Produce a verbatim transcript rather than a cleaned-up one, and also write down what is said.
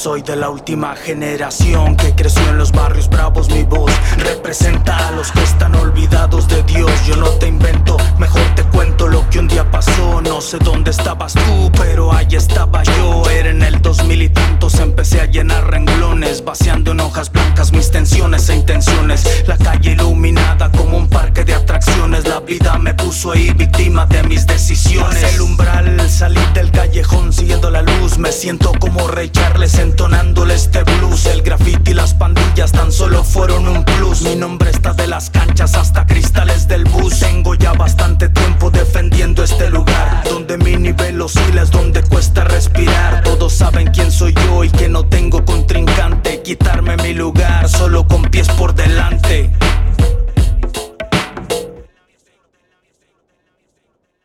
Soy de la última generación que creció en los barrios bravos. Mi voz representa a los que están olvidados de Dios. Yo no te invento, mejor te cuento lo que un día pasó. No sé dónde estabas tú, pero ahí estaba yo. Era en el dos mil y tantos, empecé a llenar renglones, vaciando en hojas blancas mis tensiones e intenciones. La calle iluminada como un parque de atracciones. La vida me puso ahí víctima de mis decisiones. Pasé el umbral, salí del callejón siguiendo la luz. Me siento como Ray Charles entonándole este blues. El graffiti y las pandillas tan solo fueron un plus. Mi nombre está de las canchas hasta cristales del bus. Tengo ya bastante tiempo defendiendo este lugar, donde mi nivel oscila, es donde cuesta respirar. Todos saben quién soy yo y que no tengo contrincante. Quitarme mi lugar solo con pies por delante.